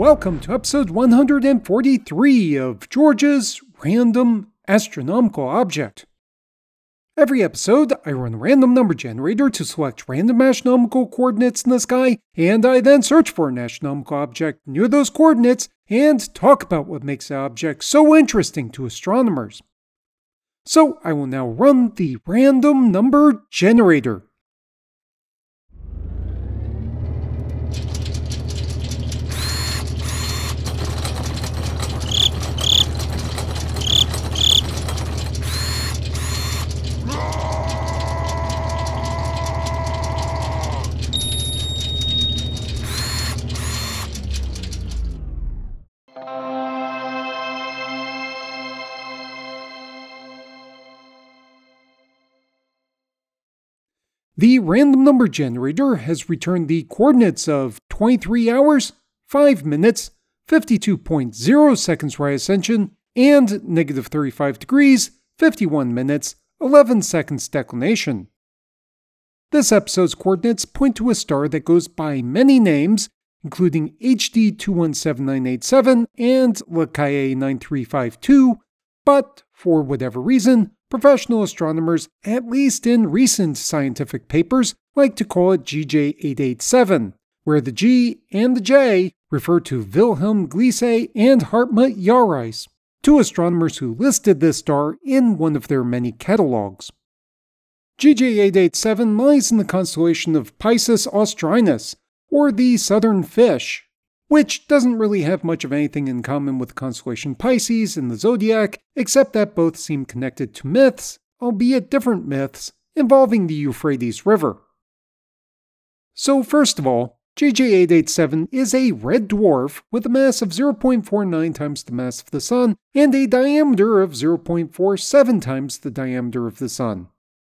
Welcome to episode 143 of George's Random Astronomical Object. Every episode, I run a random number generator to select random astronomical coordinates in the sky, and I then search for an astronomical object near those coordinates and talk about what makes the object so interesting to astronomers. So I will now run the random number generator. The random number generator has returned the coordinates of 23 hours, 5 minutes, 52.0 seconds right ascension, and negative 35 degrees, 51 minutes, 11 seconds declination. This episode's coordinates point to a star that goes by many names, including HD 217987 and Lacaille 9352, but for whatever reason, professional astronomers, at least in recent scientific papers, like to call it GJ887, where the G and the J refer to Wilhelm Gliese and Hartmut Jareis, two astronomers who listed this star in one of their many catalogs. GJ887 lies in the constellation of Pisces Austrinus, or the Southern Fish, which doesn't really have much of anything in common with the constellation Pisces in the zodiac, except that both seem connected to myths, albeit different myths, involving the Euphrates River. So first of all, GJ887 is a red dwarf with a mass of 0.49 times the mass of the Sun and a diameter of 0.47 times the diameter of the Sun.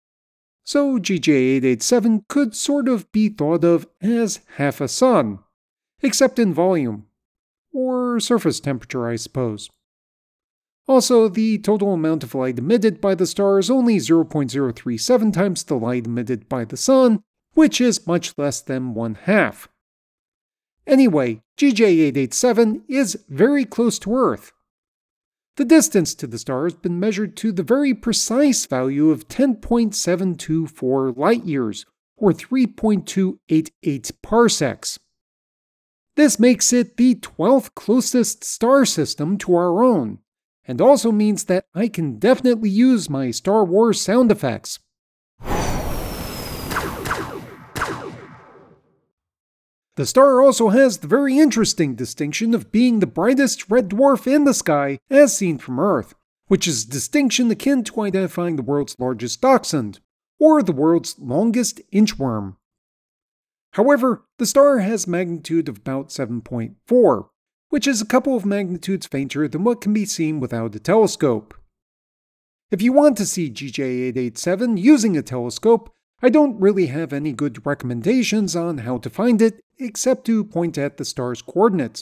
So GJ887 could sort of be thought of as half a Sun, except in volume, or surface temperature, I suppose. Also, the total amount of light emitted by the star is only 0.037 times the light emitted by the Sun, which is much less than 1/2. Anyway, GJ887 is very close to Earth. The distance to the star has been measured to the very precise value of 10.724 light years, or 3.288 parsecs. This makes it the 12th closest star system to our own, and also means that I can definitely use my Star Wars sound effects. The star also has the very interesting distinction of being the brightest red dwarf in the sky as seen from Earth, which is a distinction akin to identifying the world's largest dachshund, or the world's longest inchworm. However, the star has a magnitude of about 7.4, which is a couple of magnitudes fainter than what can be seen without a telescope. If you want to see GJ887 using a telescope, I don't really have any good recommendations on how to find it, except to point at the star's coordinates.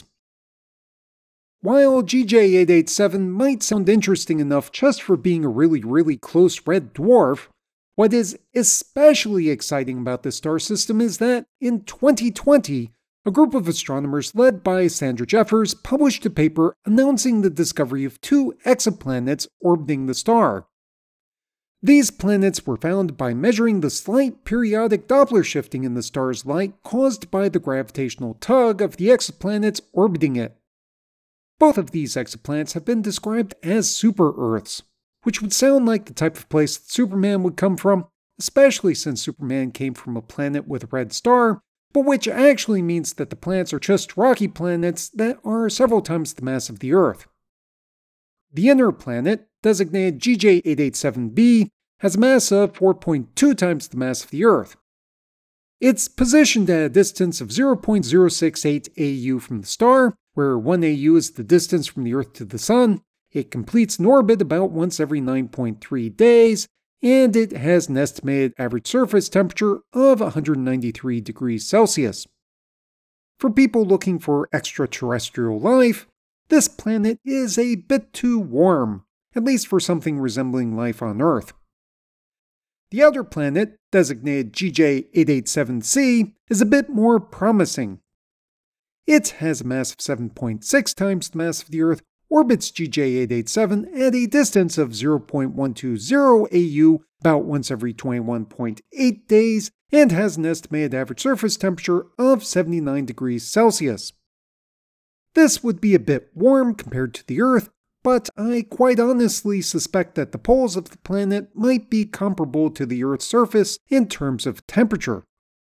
While GJ887 might sound interesting enough just for being a really close red dwarf, what is especially exciting about this star system is that, in 2020, a group of astronomers led by Sandra Jeffers published a paper announcing the discovery of 2 exoplanets orbiting the star. These planets were found by measuring the slight periodic Doppler shifting in the star's light caused by the gravitational tug of the exoplanets orbiting it. Both of these exoplanets have been described as super-Earths, which would sound like the type of place that Superman would come from, especially since Superman came from a planet with a red star, but which actually means that the planets are just rocky planets that are several times the mass of the Earth. The inner planet, designated GJ887b, has a mass of 4.2 times the mass of the Earth. It's positioned at a distance of 0.068 AU from the star, where 1 AU is the distance from the Earth to the Sun. It completes an orbit about once every 9.3 days, and it has an estimated average surface temperature of 193 degrees Celsius. For people looking for extraterrestrial life, this planet is a bit too warm, at least for something resembling life on Earth. The outer planet, designated GJ887c, is a bit more promising. It has a mass of 7.6 times the mass of the Earth, orbits GJ887 at a distance of 0.120 AU about once every 21.8 days, and has an estimated average surface temperature of 79 degrees Celsius. This would be a bit warm compared to the Earth, but I quite honestly suspect that the poles of the planet might be comparable to the Earth's surface in terms of temperature.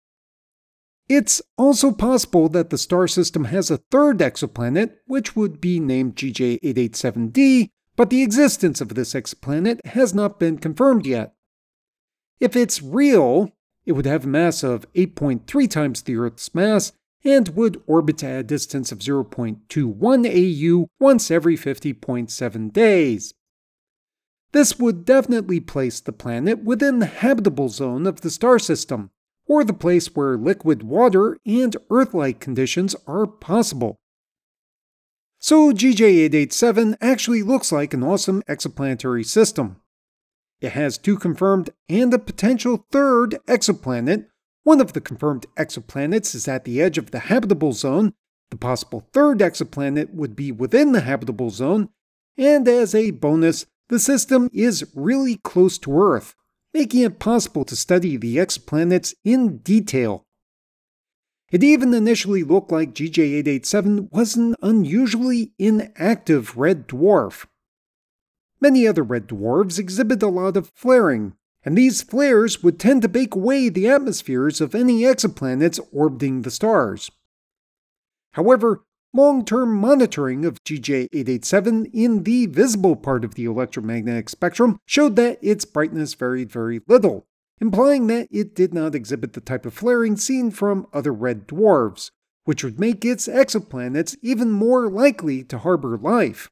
It's also possible that the star system has a third exoplanet, which would be named GJ887d, but the existence of this exoplanet has not been confirmed yet. If it's real, it would have a mass of 8.3 times the Earth's mass and would orbit at a distance of 0.21 AU once every 50.7 days. This would definitely place the planet within the habitable zone of the star system, or the place where liquid water and Earth-like conditions are possible. So GJ887 actually looks like an awesome exoplanetary system. It has 2 confirmed and a potential third exoplanet. One of the confirmed exoplanets is at the edge of the habitable zone. The possible third exoplanet would be within the habitable zone, and as a bonus, the system is really close to Earth, making it possible to study the exoplanets in detail. It even initially looked like GJ887 was an unusually inactive red dwarf. Many other red dwarfs exhibit a lot of flaring, and these flares would tend to bake away the atmospheres of any exoplanets orbiting the stars. However, long-term monitoring of GJ887 in the visible part of the electromagnetic spectrum showed that its brightness varied very little, implying that it did not exhibit the type of flaring seen from other red dwarfs, which would make its exoplanets even more likely to harbor life.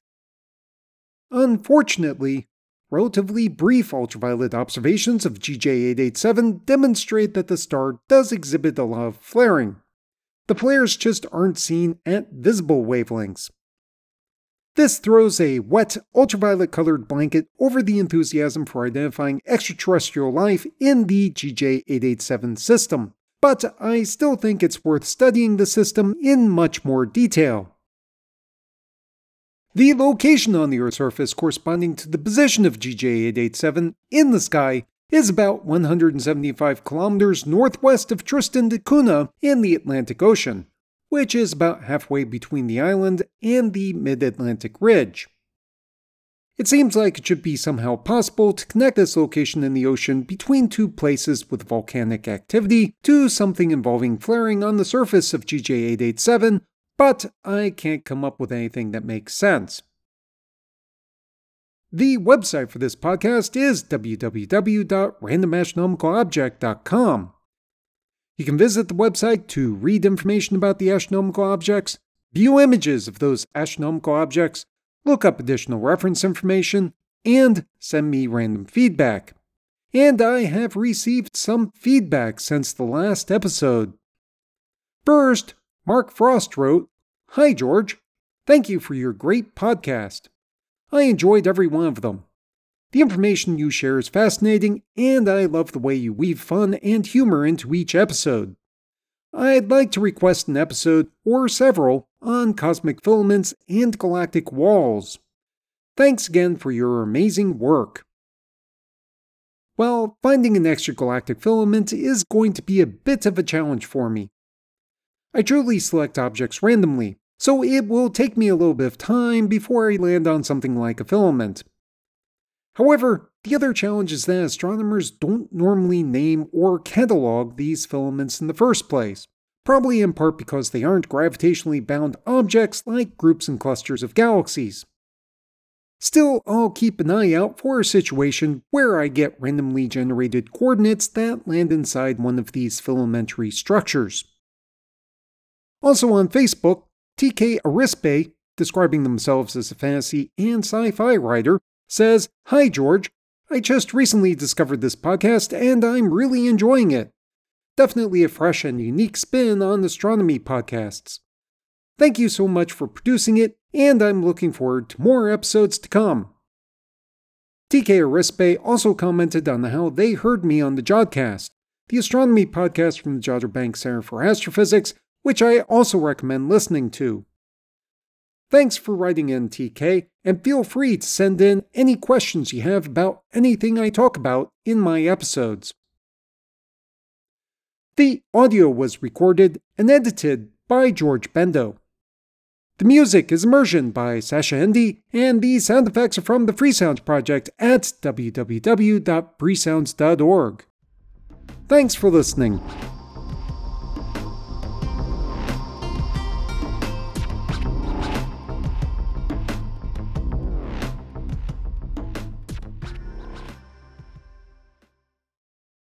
Unfortunately, relatively brief ultraviolet observations of GJ887 demonstrate that the star does exhibit a lot of flaring. The flares just aren't seen at visible wavelengths. This throws a wet, ultraviolet-colored blanket over the enthusiasm for identifying extraterrestrial life in the GJ887 system, but I still think it's worth studying the system in much more detail. The location on the Earth's surface corresponding to the position of GJ887 in the sky is about 175 kilometers northwest of Tristan da Cunha in the Atlantic Ocean, which is about halfway between the island and the mid-Atlantic ridge. It seems like it should be somehow possible to connect this location in the ocean between 2 places with volcanic activity to something involving flaring on the surface of GJ887, but I can't come up with anything that makes sense. The website for this podcast is www.randomastronomicalobject.com. You can visit the website to read information about the astronomical objects, view images of those astronomical objects, look up additional reference information, and send me random feedback. And I have received some feedback since the last episode. First, Mark Frost wrote, "Hi George, thank you for your great podcast. I enjoyed every one of them. The information you share is fascinating, and I love the way you weave fun and humor into each episode. I'd like to request an episode, or several, on cosmic filaments and galactic walls. Thanks again for your amazing work." Well, finding an extragalactic filament is going to be a bit of a challenge for me. I truly select objects randomly, so it will take me a little bit of time before I land on something like a filament. However, the other challenge is that astronomers don't normally name or catalog these filaments in the first place, probably in part because they aren't gravitationally bound objects like groups and clusters of galaxies. Still, I'll keep an eye out for a situation where I get randomly generated coordinates that land inside one of these filamentary structures. Also on Facebook, TK Arispe, describing themselves as a fantasy and sci-fi writer, says, "Hi George, I just recently discovered this podcast and I'm really enjoying it. Definitely a fresh and unique spin on astronomy podcasts. Thank you so much for producing it, and I'm looking forward to more episodes to come." TK Arispe also commented on how they heard me on the Jodcast, the astronomy podcast from the Jodrell Bank Center for Astrophysics, which I also recommend listening to. Thanks for writing in, TK, and feel free to send in any questions you have about anything I talk about in my episodes. The audio was recorded and edited by George Bendo. The music is Immersion by Sasha Hendy, and the sound effects are from the Freesounds project at www.freesounds.org. Thanks for listening.